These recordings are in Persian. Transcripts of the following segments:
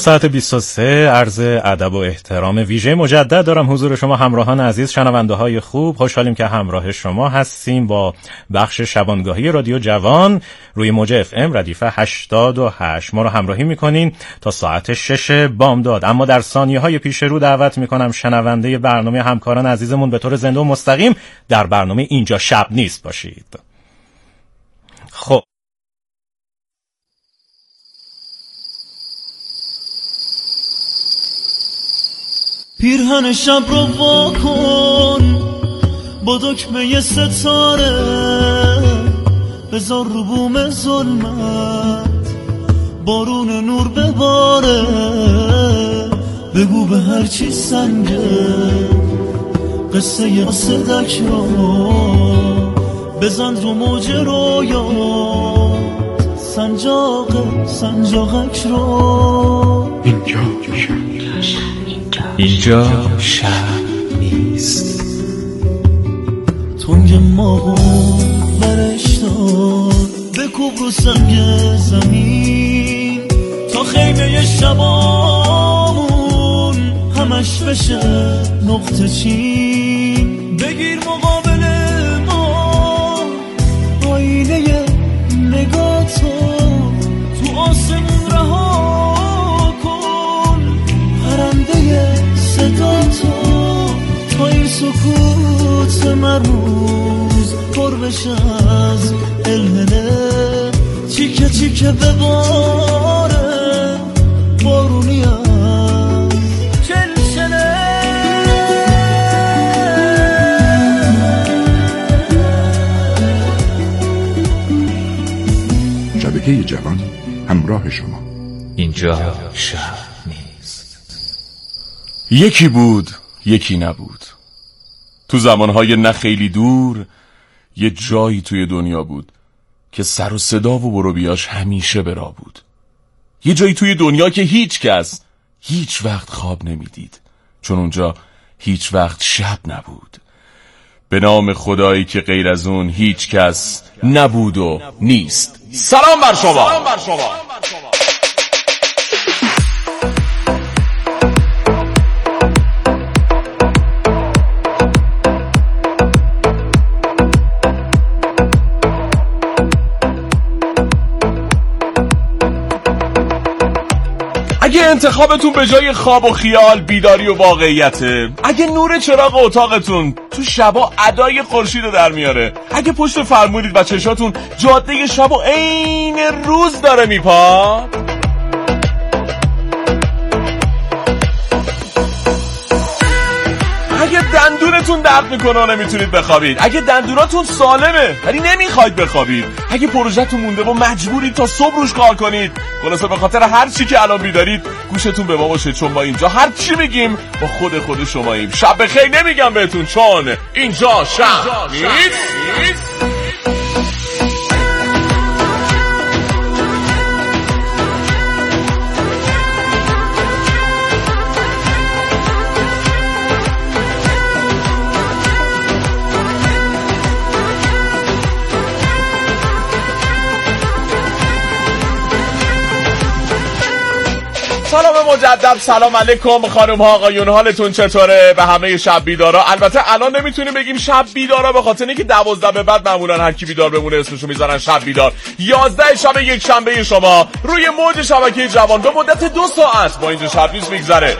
ساعت 23 عرض ادب و احترام ویژه مجدد دارم حضور شما همراهان عزیز، شنونده های خوب. خوشحالیم که همراه شما هستیم با بخش شبانگاهی رادیو جوان روی موج FM ردیف 88. ما رو همراهی میکنین تا ساعت 6 بامداد. اما در ثانیه های پیش رو دعوت میکنم شنونده برنامه همکاران عزیزمون به طور زنده و مستقیم در برنامه اینجا شب نیست باشید. خب پیرهن شب رو واکن با دکمه ستاره، بذار رو بوم ظلمت بارون نور بباره، بگو به هر چی سنگه قصه ی صدک رو بزن رو موج رویات، سنجاقک رو اینجا شب نیست. تنگ ماهو برش دار بکوب رو سنگ زمین تا خیمه شبامون همش بشه نقطه چین. بگیر مقابل ما آینه نگاتو تو آسمون رها کن، پرنده صداتو تا این سکوت مرموز پر بشه از الهله، چیکه چیکه بباره بارونی از چلچله. شبکه جوان همراه شما. اینجا شب نیست. یکی بود یکی نبود. تو زمانهای نه خیلی دور یه جایی توی دنیا بود که سر و صدا و برو بیاش همیشه برا بود. یه جایی توی دنیا که هیچ کس هیچ وقت خواب نمیدید، چون اونجا هیچ وقت شب نبود. به نام خدایی که غیر از اون هیچ کس نبود و نیست. سلام بر شما. اگه انتخابتون به جای خواب و خیال بیداری و واقعیته، اگه نور چراغ اتاقتون تو شبا ادای خورشید رو در میاره، اگه پشت فرمونید و چشاتون جاده شب و عین روز داره میپاد، اگه دندونتون درد میکنه و نمیتونید بخوابید، اگه دندوناتون سالمه ولی نمیخواید بخوابید، اگه پروژه‌تون مونده و مجبورید تا صبح روش کار کنید، خلاصه به خاطر هر چی که الان بیدارید گوشتون به ما باشه، چون ما اینجا هر چی بگیم با خود شماییم. شب بخیر نمیگم بهتون، چون اینجا شب نیست. سلام مجدد، سلام علیکم خانم ها آقایون، حالتون چطوره؟ به همه شب بیدارا. البته الان نمیتونیم بگیم شب بیدارا به خاطر اینکه 12 به بعد معمولا هر کی بیدار بمونه اسمشو میذارن شب بیدار. 11 شب یک شنبه شما روی موج شبکه جوان به مدت 2 ساعت با اینجا شب نیست میگذره.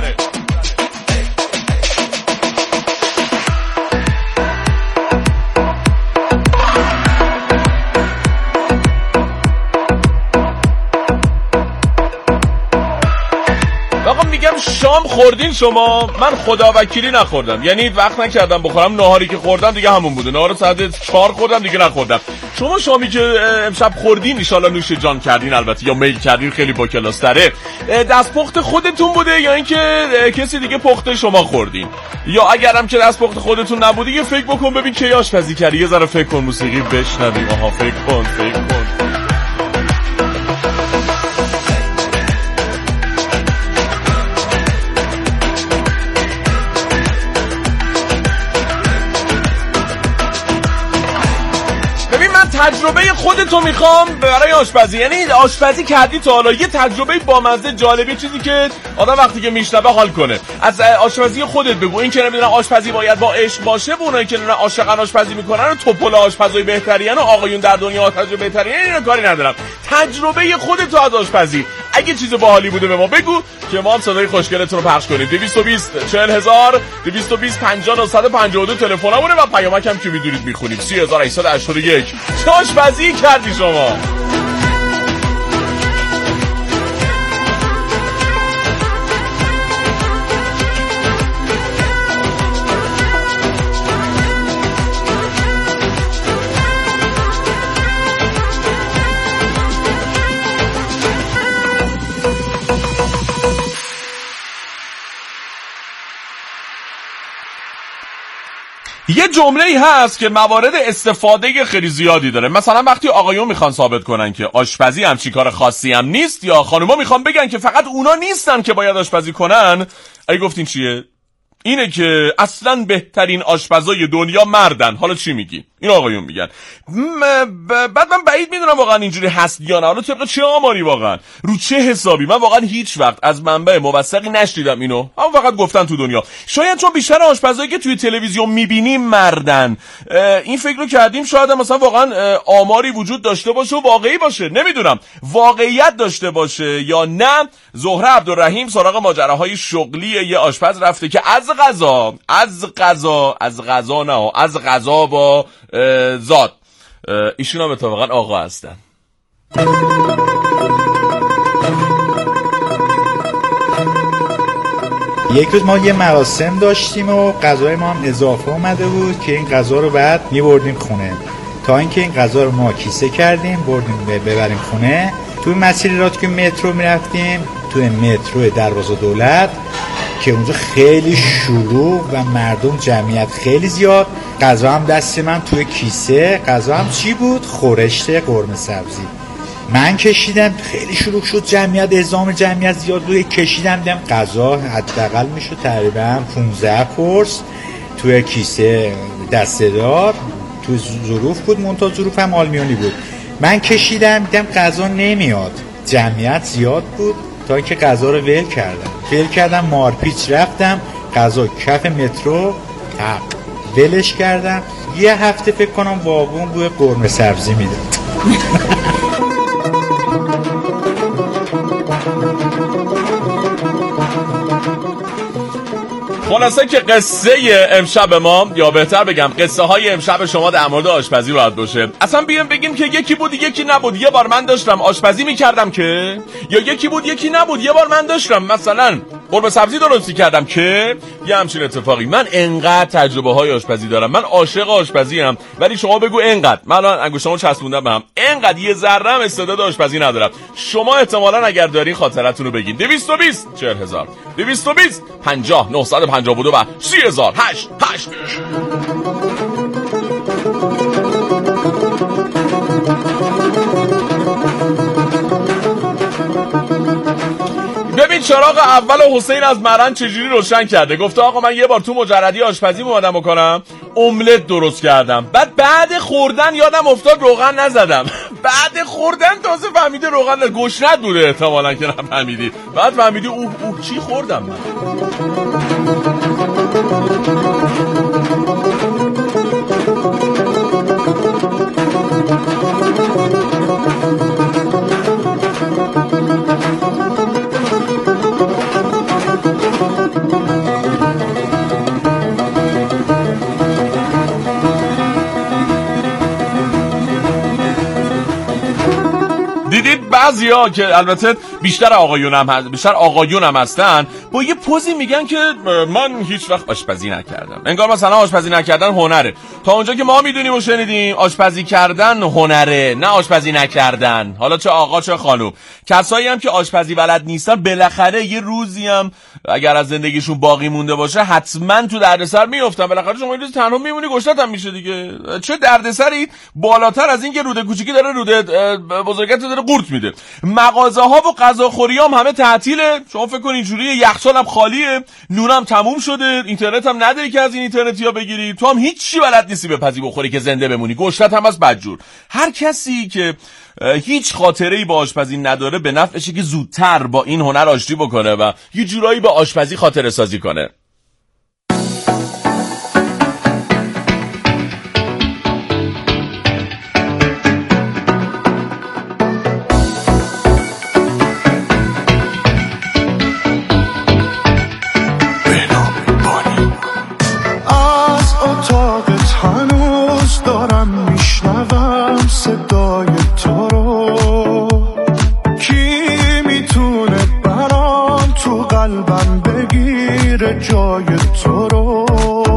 شام خوردین شما؟ من خدا وکیلی نخوردم، یعنی وقت نکردم بخورم. ناهاری که خوردم دیگه همون بوده، نهار ساعت 4 خوردم دیگه نخوردم. شما شامی که امشب خوردین ان شاءالله نوش جان کردین، البته یا میل کردین، خیلی با کلاس تره. دستپخت خودتون بوده یا اینکه کسی دیگه پخته شما خوردین؟ یا اگرم که دستپخت خودتون نبوده یه فکر بکن ببین کی آشپزی کردی، یه ذره فکر کن، موسیقی بشنویم. آها فکر کن. تجربه خودتو میخوام برای آشپزی. یعنی آشپزی کردی تا حالا؟ یه تجربه بامزه جالبی، چیزی که آدم وقتی که میشنوه حال کنه. از آشپزی خودت بگو. این که نمیدونم آشپزی باید با عشق باشه، و اونایی که عاشقن آشپزی میکنن و توپل آشپزای بهترین و آقایون در دنیا تجربه بهترین، اینا کاری ندارم. تجربه خودتو از آشپزی اگه چیز باحالی بوده به ما بگو که ما هم صدای خوشگلتون رو پخش کنیم. 220 40000 220 50 952 تلفنمونه و پیامک هم که میدونید میخونیم 3881. چه آشپزی کردی شما؟ یه جمله‌ای هست که موارد استفاده خیلی زیادی داره. مثلا وقتی آقایون میخوان ثابت کنن که آشپزی همچین کار خاصی هم نیست، یا خانوما میخوان بگن که فقط اونا نیستن که باید آشپزی کنن، اگه گفتین چیه؟ اینه که اصلا بهترین آشپزای دنیا مردن. حالا چی میگی؟ این آقایون میگن. بعد من بعید میدونم واقعا اینجوری هست یا نه. حالا طبق چه آماری واقعا؟ رو چه حسابی؟ من واقعا هیچ وقت از منبع موثقی نشنیدم اینو. اما فقط گفتن تو دنیا. شاید چون بیشتر آشپزایی که توی تلویزیون میبینیم مردن. این فکر رو کردیم شاید مثلا واقعا آماری وجود داشته باشه و واقعی باشه. نمیدونم واقعیت داشته باشه یا نه. زهره عبدالرحیم سراغ ماجراهای شغلی یه آشپز رفته که از غذا با زاد ایشون هم اتفاقا آقا هستن. یک روز ما یه مراسم داشتیم و غذای ما هم اضافه اومده بود که این غذا رو بعد میبردیم خونه. تا اینکه این غذا رو ما کیسه کردیم بردیم ببریم خونه. توی مسیری را که مترو میرفتیم، توی مترو دروازه دولت که اونجا خیلی شلوغ و مردم جمعیت خیلی زیاد، غذا هم دست من توی کیسه. غذا هم چی بود؟ خورشت قرمه سبزی. من کشیدم، خیلی شلوغ شد، جمعیت ازام جمعیت زیاد بود، کشیدم دیدم غذا حداقل میشد تقریبا 15 قرص توی کیسه دسته دار. توی ظروف بود، منتها ظروف هم آلمیونی بود. من کشیدم دیدم غذا نمیاد، جمعیت زیاد بود، تا اینکه غذا رو ول کردم مارپیچ رفتم غذا کف مترو ولش کردم. یه هفته فکر کنم واگون بوی قرمه سبزی میداد. خلاصه که قصه امشب ما، یا بهتر بگم قصه های امشب شما در مورد آشپزی باید باشه. اصلا بیام بگیم که یکی بود یکی نبود. یه بار من داشتم آشپزی میکردم که، یا یکی بود یکی نبود. یه بار من داشتم مثلا قرمه سبزی درستی کردم که یه همچین اتفاقی. من انقدر تجربه های آشپزی دارم، من عاشق آشپزی ام، ولی شما بگو انقدر من الان انگشتامو چسبوندم به هم، انقدر یه ذره هم استعداد آشپزی ندارم. شما احتمالاً اگر دارین خاطرتون رو بگین. 220 40000 220 50 952 و 3008. ببین چراغ اول حسین از مرن چجوری روشن کرده. گفته آقا من یه بار تو مجردی آشپزی اومدم بکنم، املت درست کردم، بعد خوردن یادم افتاد روغن نزدم. بعد خوردن تازه فهمیده روغن گوشت بوده احتمالاً که نفهمیدی. بعد فهمیدی اوه چی خوردم من. دیدید بعضیا که البته بیشتر آقایون هم هستن با یه پوزی میگن که من هیچ وقت آشپزی نکردم. انگار مثلا آشپزی نکردن هنره. تا اونجا که ما میدونیم و شنیدیم آشپزی کردن هنره، نه آشپزی نکردن. حالا چه آقا چه خانوم. کسایی هم که آشپزی بلد نیستن بالاخره یه روزی هم اگر از زندگیشون باقی مونده باشه حتما تو دردسر میافتن. بالاخره شما یه روز تنها میمونی گشتت هم میشه دیگه. چه دردسری بالاتر از این که روده کوچیکی داره روده بزرگت داره قورت میده. مغازه‌ها و غذاخوری هم همه تعطیله. شما فکر کن اینجوریه، یخچال هم خالیه، نونم تموم شده، اینترنت هم نداری که از این اینترنتیا بگیری، تو هم هیچی بلد نیستی بپزی بخوری که زنده بمونی، گوشتت هم از بدجور. هر کسی که هیچ خاطره‌ای با آشپزی نداره به نفعشه که زودتر با این هنر آشتی بکنه و یه جورایی با آشپزی خاطره سازی کنه. جای تو رو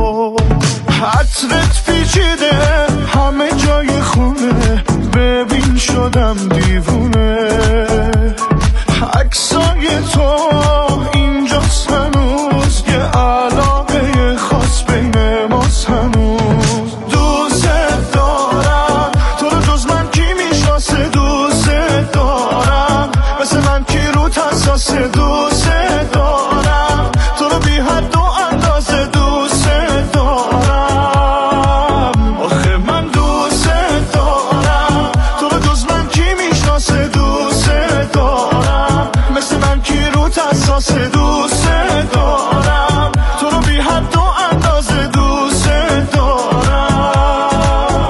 حسرت پیچیده همه جای خونه، ببین شدم دیوونه، عکسای تو اینجاست هنوز، یه علاقه خاص بین ماست هنوز. دوست دارم تو رو، جز من کی میشناسه؟ دوست دارم مثل من کی رو حساسه؟ دوست دارم تو رو بی حد و اندازه، دوست دارم آخه من دوست دارم تو رو، جز من کی میشناسه؟ دوست دارم مثل من کی رو حساسه؟ دوست دارم تو رو بی حد و اندازه، دوست دارم.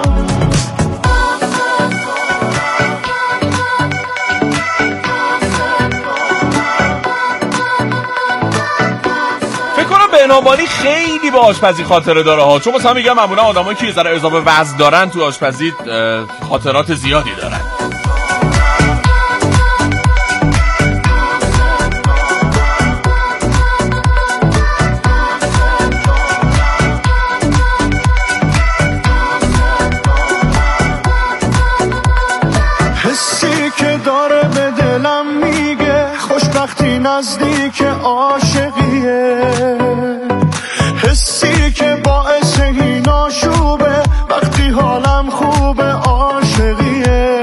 فکر کنم بهنامبانی خیلی با آشپزی خاطره داره ها، چون مثلا میگم معمولا آدمایی که یه ذره اضافه وزن دارن تو آشپزی خاطرات زیادی دارن. حسی که داره به دلم میگه خوشبختی نزدیک عاشقیه، حسی که باعث این آشوبه وقتی حالم خوبه عاشقیه،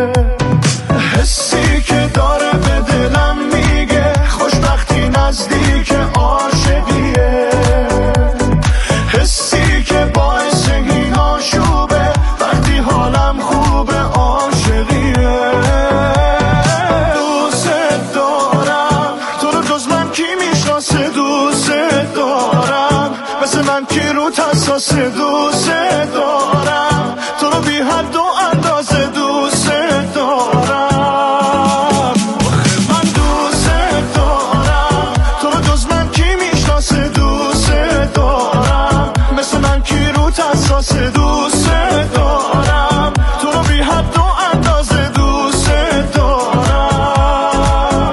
حسی که داره به دلم میگه خوشبختی نزدیک عاشقیه، حسی که باعث این آشوبه وقتی حالم خوبه عاشقیه. دوست دارم تو رو، جز من کی میشناسه؟ دوست دارم مثل من کی رو حساسه؟ دوست دارم تو رو بی حد و اندازه، دوست دارم آخه من دوست دارم تو رو، جز من کی میشناسه؟ دوست دارم مثل من کی رو حساسه؟ دوست دارم تو رو بی حد و اندازه، دوست دارم.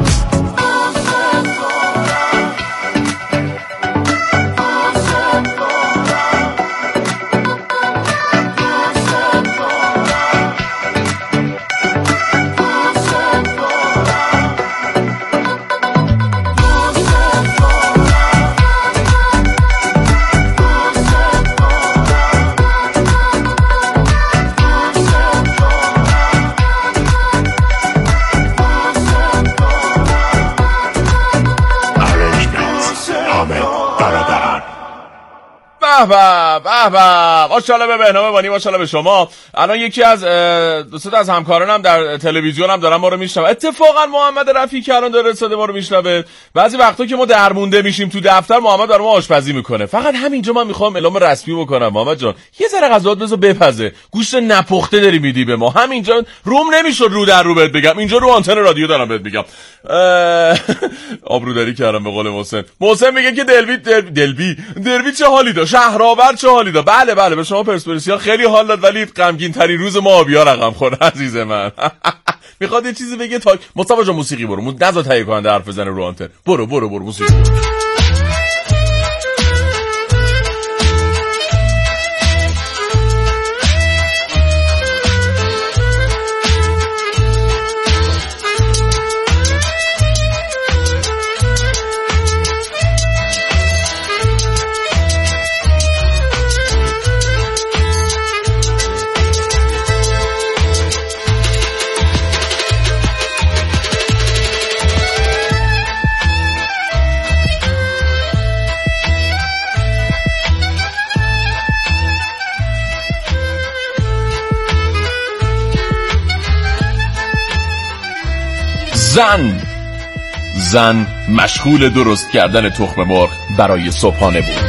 به ماشاءالله به بهنام بانی، ماشاءالله به شما. الان یکی از دوست از همکارانم در تلویزیون هم دارن ما رو میشنوه. اتفاقا محمد رفیعی که الان داره صدا ما رو میشنوه. بعضی وقتا که ما درمونده میشیم تو دفتر، محمد داره ما آشپزی میکنه. فقط همینجا من میخوام اعلام رسمی بکنم، محمد جان یه ذره غذات بذار بپزه، گوشت نپخته داری میدی به ما. همینجا روم نمیشد رو در رو بهت بگم، اینجا رو آنتن رادیو دارم بهت میگم. آبرودری کردم به قول محسن میگه که دلبی چه حالی داشت، شهرآور چه حالی داشت. بله به شما پرسپولیسیا خیلی حال داد، ولی غمگین ترین روز ما آبیا رقم خورد عزیز من. میخواد یه چیزی بگه تا مصطفی جان موسیقی برو، نذار تهیه کننده حرف بزنه رو آنتن. برو موسیقی. زن مشغول درست کردن تخم مرغ برای صبحانه بود.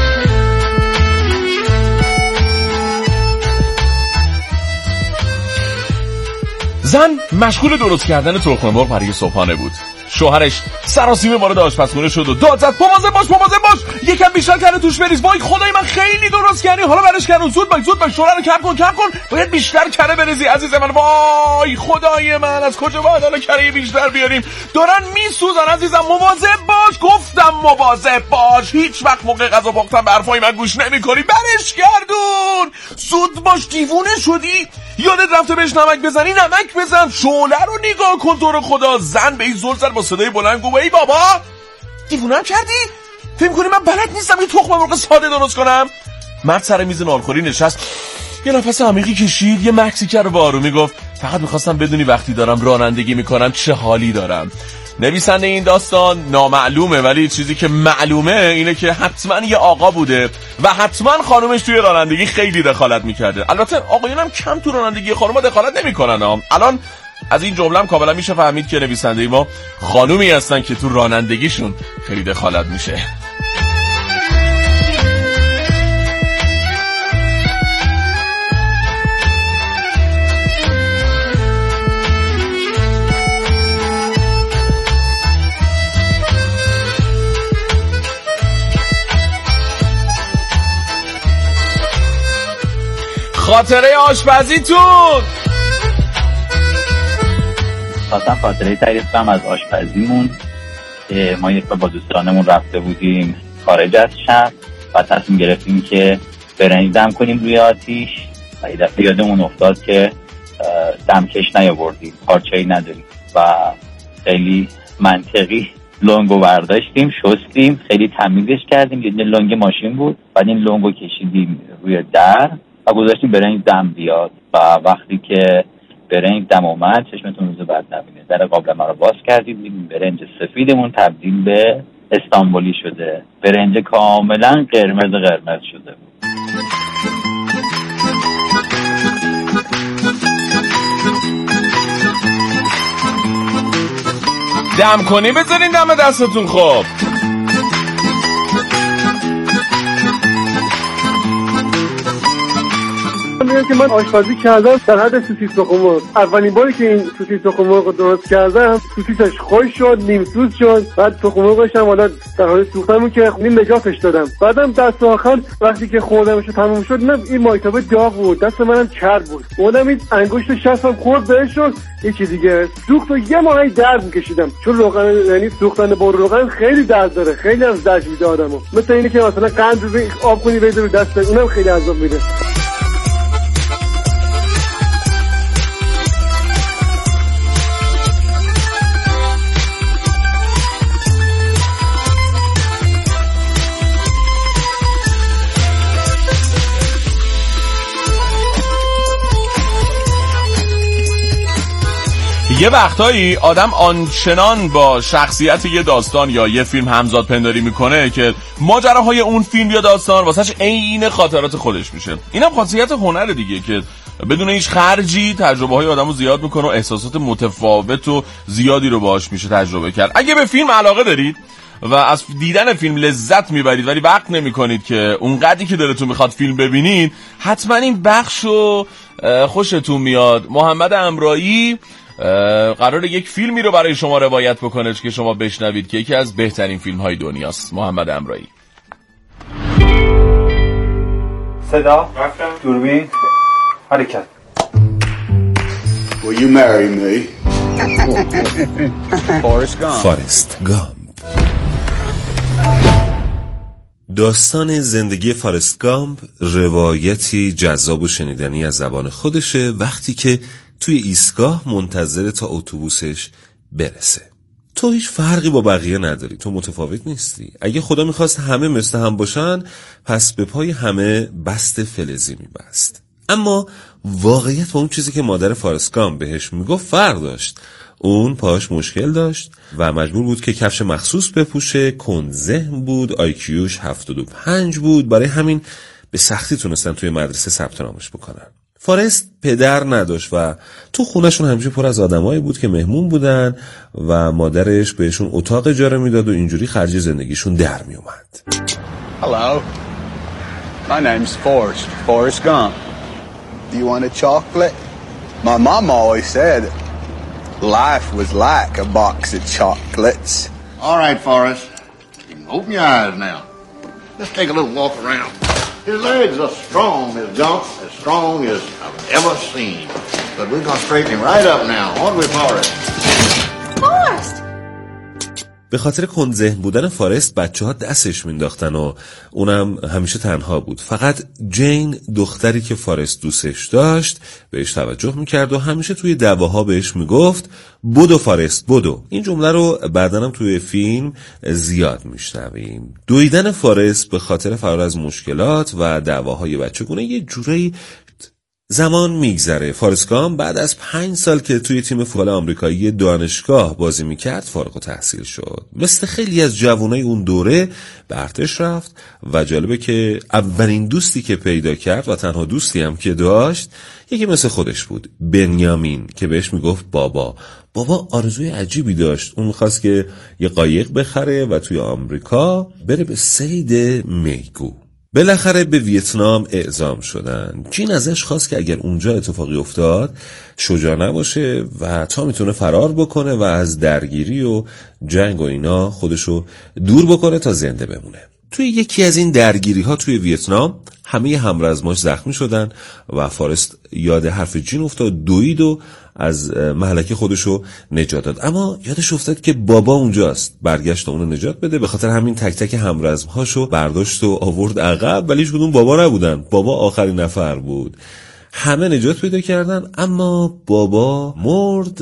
زن مشغول درست کردن تخم مرغ برای صبحانه بود. شوهرش سراسیمه وارد آشپزخونه شد و داد زد مواظب باش یکم بیشتر کردن توش بریز. وای خدای من خیلی درست کردی، حالا برش کردن. زود باش شوهر رو کم کن باید بیشتر کره بریزی عزیز من. وای خدای من از کجا باید حالا کره بیشتر بیاریم؟ دارن میسوزن عزیزم. مواظب باش، گفتم مواظب باش. هیچ وقت موقع غذا پختن به حرفای من گوش نمی‌کنی. برش گردون. زود باش، دیوونه شدی؟ یادت رفته بهش نمک بزنی؟ نمک بزن. شعله رو نگاه کن تو رو خدا. زن به این زل زد با صدای بلند گفت ای بابا دیوونه‌ام کردی؟ فکر می‌کنی من بلد نیستم یه تخم مرغ ساده درست کنم؟ مرد سر میز نانخوری نشست، یه نفس عمیقی کشید، یه مکسی کرد و با آرومی گفت فقط می‌خواستم بدونی وقتی دارم رانندگی می‌کنم چه حالی دارم. نویسنده این داستان نامعلومه، ولی چیزی که معلومه اینه که حتما یه آقا بوده و حتما خانومش توی رانندگی خیلی دخالت می‌کرده. البته آقایون هم کم تو رانندگی خانوما دخالت نمی‌کنن. الان از این جمله هم کاملا میشه فهمید که نویسنده ما خانومی هستن که تو رانندگیشون خیلی دخالت میشه. خاطره آشپزیتون. خواستم خاطره تعریف کنم از آشپزیمون که ما یک بار با دوستانمون رفته بودیم خارج از شهر و تصمیم گرفتیم که برنج دم کنیم روی آتیش و یه دفعه یادمون افتاد که دمکش نیاوردیم، پارچه‌ای نداریم و خیلی منطقی لنگو برداشتیم، شستیم، خیلی تمیزش کردیم. یه لنگ ماشین بود، بعد این لنگو کشیدیم روی در و گذاشتیم برنج دم بیاد و وقتی که برنج دم اومد چشمتون روز بعد نبینه. در قابلمه رو باز کردیم، برنج سفیدمون تبدیل به استانبولی شده. برنج کاملا قرمز شده بود. دم کنی بذارین دم دستتون. خب میگم که من آشپزی کردم در حد سوسیس تخم مرغ. اولین باری که این سوسیس تخم مرغ رو درست کردم سوسیسش خوش شد، نیمسوز شد. بعد تخم مرغش هم حالا در حال سوختن که نیم نجاتش دادم. بعدم دست آخر وقتی که خوردمش تموم شد نه این مایتابه داغ بود، دست منم چرب بود. اونم این انگشت شستم خورد بهش شد یه چیز دیگه سوخت و یه ماهی درد می‌کشیدم، چون روغن یعنی سوختن با روغن خیلی درد داره، خیلی هم زجر میده آدمو. مثل اینه که مثلا قند رو آب کنی بذاری دست، اونم خیلی عذاب میده. یه وقتایی آدم آنچنان با شخصیت یه داستان یا یه فیلم همزاد پنداری میکنه که ماجراهای اون فیلم یا داستان واسش عین خاطرات خودش میشه. اینم خاصیت هنر دیگه که بدون هیچ خرجی تجربه های آدمو زیاد میکنه و احساسات متفاوت و زیادی رو باهاش میشه تجربه کرد. اگه به فیلم علاقه دارید و از دیدن فیلم لذت میبرید ولی وقت نمیکنید که اونقدری که دلتون میخواد فیلم ببینید، حتما این بخشو خوشتون میاد. محمد امرایی قراره یک فیلمی رو برای شما روایت بکنه که شما بشنوید که یکی از بهترین فیلم های دنیاست. محمد امرایی. صدا، دوربین، حرکت. Will you marry me? فارست گامپ. داستان زندگی فارست گامپ روایتی جذاب و شنیدنی از زبان خودشه وقتی که توی ایستگاه منتظر تا اتوبوسش برسه. تو هیچ فرقی با بقیه نداری، تو متفاوت نیستی. اگه خدا میخواست همه مثل هم باشن پس به پای همه بست فلزی میبست. اما واقعیت با اون چیزی که مادر فارست گامپ بهش میگفت فرق داشت. اون پاش مشکل داشت و مجبور بود که کفش مخصوص بپوشه، کندذهن بود، IQش 75 بود. برای همین به سختی تونستن توی مدرسه ثبت نامش بکنن. فارست پدر نداشت و تو خونهشون همیشه پر از آدمایی بود که مهمون بودن و مادرش بهشون اتاق اجاره میداد و اینجوری خرج زندگیشون در میومد. Hello. My name's Forrest Gump. Do you want a chocolate? My mom always said life was like a box of chocolates. All right, Forrest. You can open your eyes now. Let's take a little walk around. His legs are strong, Miss Gump, as strong as I've ever seen. But we're going to straighten him right up now, aren't we, Forrest? Forrest! به خاطر کندذهن بودن فارست بچه‌ها دستش مینداختن و اونم همیشه تنها بود. فقط جین دختری که فارست دوستش داشت بهش توجه میکرد و همیشه توی دعواها بهش میگفت بدو فارست بدو. این جمله رو بعداً توی فیلم زیاد میشنویم. دویدن فارست به خاطر فرار از مشکلات و دعواهای بچگونه یه جوری زمان میگذره. فارست گامپ بعد از 5 سال که توی تیم فوتبال آمریکایی دانشگاه بازی میکرد فارغ التحصیل شد. مثل خیلی از جوانای اون دوره به ارتش رفت و جالبه که اولین دوستی که پیدا کرد و تنها دوستی هم که داشت یکی مثل خودش بود، بنیامین، که بهش میگفت بابا آرزوی عجیبی داشت. اون میخواست که یه قایق بخره و توی آمریکا بره به صید میگو. بالاخره به ویتنام اعزام شدن. جین ازش خواست که اگر اونجا اتفاقی افتاد شجاع نباشه و تا میتونه فرار بکنه و از درگیری و جنگ و اینا خودشو دور بکنه تا زنده بمونه. توی یکی از این درگیری ها توی ویتنام همه همرزماش زخمی شدن و فارست یاد حرف جین افتاد، دوید و از مهلکه خودشو نجات داد. اما یادش افتاد که بابا اونجاست، برگشت اونو نجات بده. به خاطر همین تک تک همرزمهاشو برداشت و آورد عقب، ولی هیچ کدوم بابا نبودن. بابا آخرین نفر بود. همه نجات پیدا کردن اما بابا مرد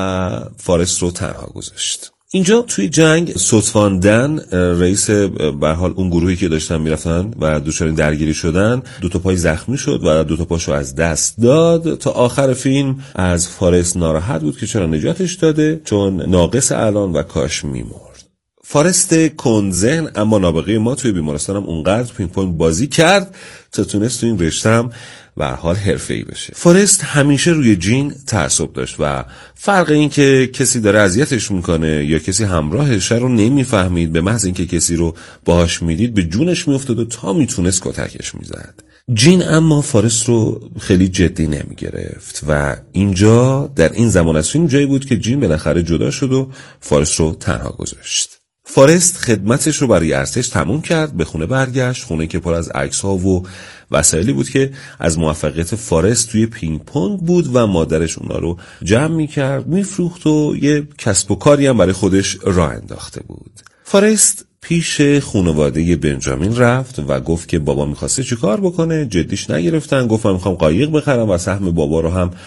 و فارست رو تنها گذاشت. اینجا توی جنگ سوتفاندن رئیس به حال اون گروهی که داشتن میرفتن و دچار درگیری شدن 2 تا پای زخمی شد و 2 تا پاشو از دست داد. تا آخر فیلم از فارست ناراحت بود که چرا نجاتش داده، چون ناقص الان و کاش میمرد. فارست کندذهن اما نابغه ما توی بیمارستانم اونقدر پینگ پونگ بازی کرد تا تونست توی این رشته‌ام به هر حال حرفه‌ای بشه. فارست همیشه روی جین تعصب داشت و فرق این که کسی داره اذیتش میکنه یا کسی همراهشه رو نمیفهمید. به محض اینکه کسی رو باهاش میدید به جونش میافتاد و تا میتونست کتکش میزد. جین اما فارست رو خیلی جدی نمیگرفت و اینجا در این زمان از فیلم جایی بود که جین بالاخره جدا شد و فارست رو تنها گذاشت. فارست خدمتش رو برای ارتش تموم کرد، به خونه برگشت، خونه که پر از عکس‌ها و وسایلی بود که از موفقیت فارست توی پینگ پونگ بود و مادرش اونا رو جمع می‌کرد، می‌فروخت و یه کسب و کاری هم برای خودش راه انداخته بود. فارست پیش خانواده بنجامین رفت و گفت که بابا می‌خواسته چیکار بکنه، جدیش نگرفتن. گفت من می‌خوام قایق بخرم و سهم بابا رو هم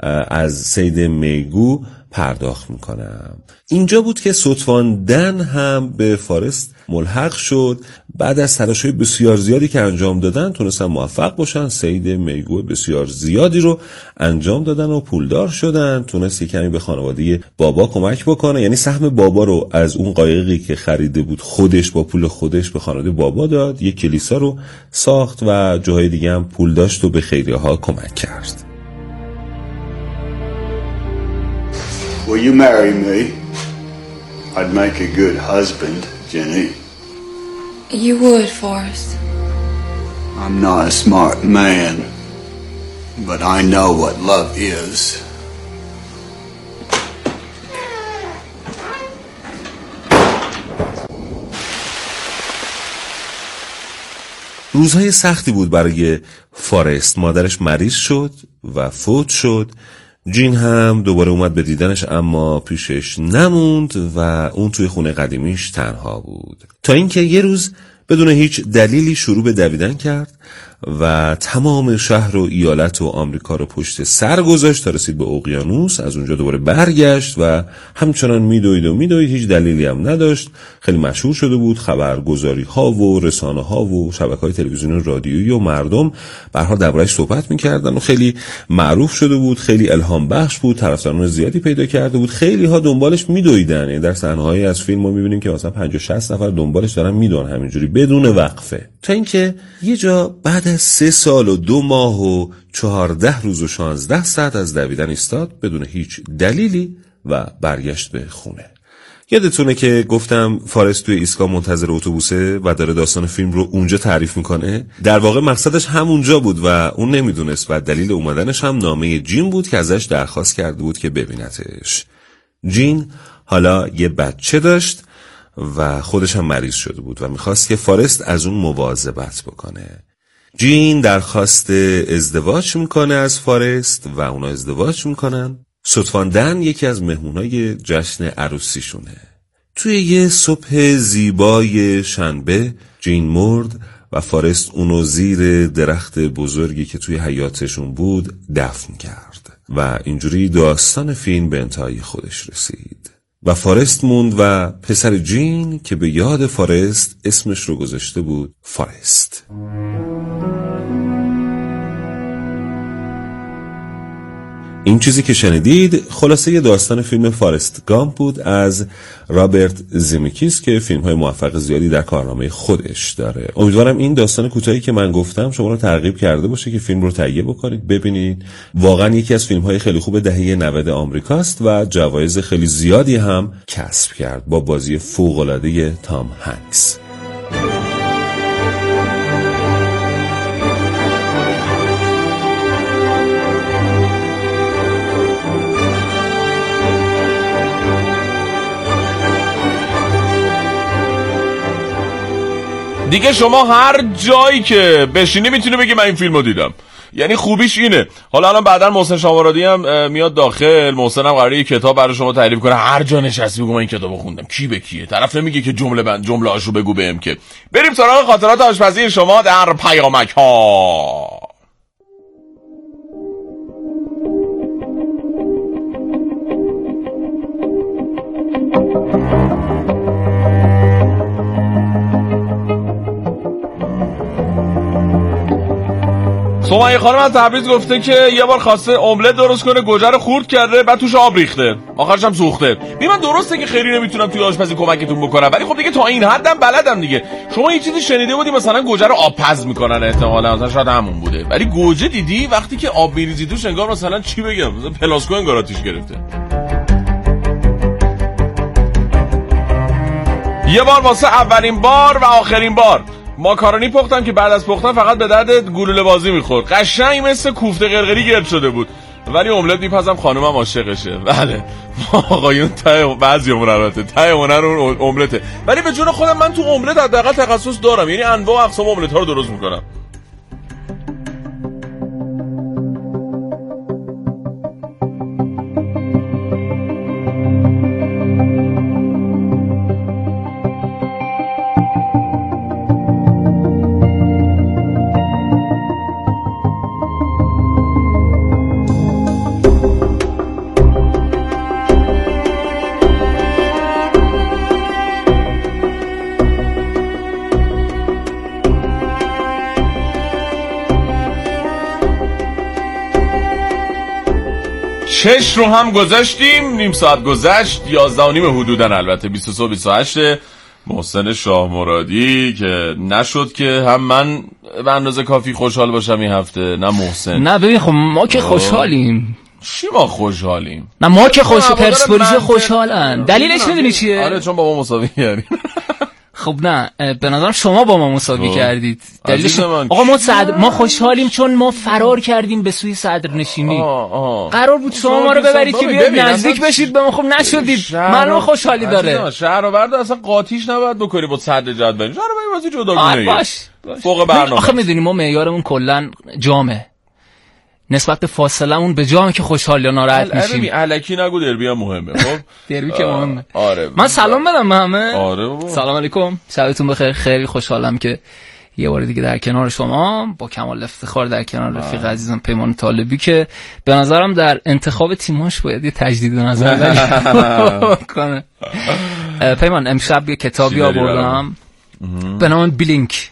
از صید میگو پرداخت میکنم. اینجا بود که سوتفاندن هم به فارست ملحق شد. بعد از تلاش‌های بسیار زیادی که انجام دادن تونستن موفق باشن، صید میگو بسیار زیادی رو انجام دادن و پولدار شدن. تونست کمی به خانواده بابا کمک بکنه، یعنی سهم بابا رو از اون قایقی که خریده بود خودش با پول خودش به خانواده بابا داد. یک کلیسا رو ساخت و جاهای دیگه هم پول داشت و به خیریه‌ها کمک کرد. Will you marry me? I'd make a good husband, Jenny. You would, Forrest. I'm not a smart man, but I know what love is. روزهای سختی بود برای فارست. مادرش مریض شد و فوت شد. جین هم دوباره اومد به دیدنش اما پیشش نموند و اون توی خونه قدیمیش تنها بود، تا اینکه یه روز بدون هیچ دلیلی شروع به دویدن کرد و تمام شهر و ایالت و آمریکا رو پشت سر گذاشت تا رسید به اقیانوس. از اونجا دوباره برگشت و همچنان میدوید، هیچ دلیلی هم نداشت. خیلی مشهور شده بود، خبرگزاری ها و رسانه ها و شبکه‌های تلویزیونی و رادیویی و مردم به هر حال درباره‌اش صحبت می‌کردن و خیلی معروف شده بود، خیلی الهام بخش بود، طرفداران زیادی پیدا کرده بود. خیلی ها دنبالش میدویدن. یعنی در صحنه‌های از فیلم ما می‌بینیم که مثلا 50-60 نفر دنبالش دارن میدون همینجوری بدون وقفه، تا اینکه یه جا بعد از 3 سال و 2 ماه و 14 روز و 16 ساعت از دویدن ایستاد بدون هیچ دلیلی و برگشت به خونه. یادتونه که گفتم فارست توی ایستگاه منتظر اتوبوسه و داره داستان فیلم رو اونجا تعریف میکنه؟ در واقع مقصدش همونجا بود و اون نمیدونست و دلیل اومدنش هم نامه جین بود که ازش درخواست کرده بود که ببینتش. جین حالا یه بچه داشت و خودش هم مریض شده بود و میخواست که فارست از اون مواظبت بکنه. جین درخواست ازدواج میکنه از فارست و اونا ازدواج میکنن. صدفاً دن یکی از مهمونای جشن عروسیشونه. توی یه صبح زیبای شنبه جین مرد و فارست اونو زیر درخت بزرگی که توی حیاتشون بود دفن کرد و اینجوری داستان فیلم به انتهای خودش رسید و فارست موند و پسر جین که به یاد فارست اسمش رو گذاشته بود فارست. این چیزی که شنیدید خلاصه داستان فیلم فارست گامپ بود از رابرت زمیکیس که فیلم‌های موفق زیادی در کارنامه خودش داره. امیدوارم این داستان کوتاهی که من گفتم شما رو ترغیب کرده باشه که فیلم رو تهیه بکنید ببینید. واقعا یکی از فیلم‌های خیلی خوب دهه 90 آمریکاست و جوایز خیلی زیادی هم کسب کرد با بازی فوق‌العاده تام هنکس. دیگه شما هر جایی که بشینی میتونی بگی من این فیلمو دیدم. یعنی خوبیش اینه. حالا الان بعداً محسن شامرادی هم میاد داخل. محسن هم قراره یه کتاب برای شما تعریف کنه. هر جا نشستی بگو من این کتابو خوندم. کی به کیه؟ طرف نمیگه که جمله هاشو بگو بهم که. بریم سراغ خاطرات آشپزی شما در پیامک ها. سمیه خانم از تبریز گفته که یه بار خواسته املت درست کنه، گوجه رو خورد کرده، بعد توش آب ریخته، آخرش هم سوخته. من درسته که خیلی نمیتونم توی آشپزی کمکتون بکنم، ولی خب دیگه تا این حدم بلدم دیگه. شما یه چیزی شنیده بودی مثلا گوجه رو آب پز میکنن، احتمالاً مثلا شاید همون بوده، ولی گوجه دیدی وقتی که آب میریزی توش انگار مثلا چی بگم، مثلا پلاسکو انگار آتیش گرفته. یه بار واسه اولین بار و آخرین بار ماکارونی پختم که بعد از پختن فقط به درد گلوله بازی میخورد. قشنگ مثل کوفته قرقری گرد شده بود. ولی املت میپزم خانومم عاشقشه. بله آقایون ته بعضیامون البته ته هنر اون املته. ولی به جون خودم من تو املت حداقل تخصص دارم، یعنی انواع و اقسام املت ها رو درست میکنم. چش رو هم گذاشتیم، نیم ساعت گذشت، 11:30 حدوداً، البته 28 محسن شاه مرادی که نشد که هم من به اندازه کافی خوشحال باشم این هفته، نه محسن. نه ببین خب ما که خوشحالیم. چی ما خوشحالیم؟ نه ما که پرسپولیس خوشحالن. دلیلش میدونی چیه؟ آره چون با ما مساوی کردیم. خب نه به نظرم شما با ما مساوی کردید. دلیلش آقا ما خوشحالیم چون ما فرار کردیم به سوی صدرنشینی. قرار بود شما ما رو ببرید که بیاد نزدیک بشید به ما، خب نشدید. معلومه خوشحالی داره. شهرآورد اصلا قاطیش نباید بکنی با صدر جدول. شهرآورد بازی جداگونه باش. فوق برنامه. آخه میدونیم ما معیارمون کلا جامه. نسبت به فاصله‌مون به جامه که خوشحال یا ناراحت میشیم. الکی نگو، دربی هم مهمه. خب دربی که مهمه. آره من سلام بدم به همه. آره بابا. سلام علیکم. شبتون بخیر. خیلی خوشحالم که یه بار دیگه در کنار شما با کمال افتخار در کنار رفیق عزیزم پیمان طالبی که به نظرم در انتخاب تیماش باید یه تجدید نظر کنه. پیمان امشب یه کتابی آوردم به نام بلینک.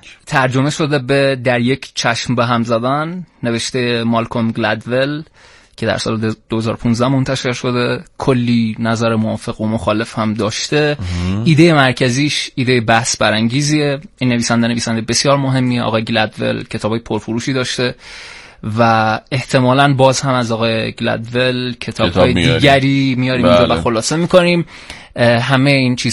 ترجمه شده به در یک چشم به هم زدن، نوشته مالکوم گلدول، که در سال 2015 منتشر شده. کلی نظر موافق و مخالف هم داشته. ایده مرکزیش ایده بحث برانگیزیه. این نویسنده بسیار مهمیه. آقای گلدول کتابای پرفروشی داشته و احتمالاً باز هم از آقای گلدول کتاب‌های دیگری میاریم اینجا و خلاصه میکنیم. همه این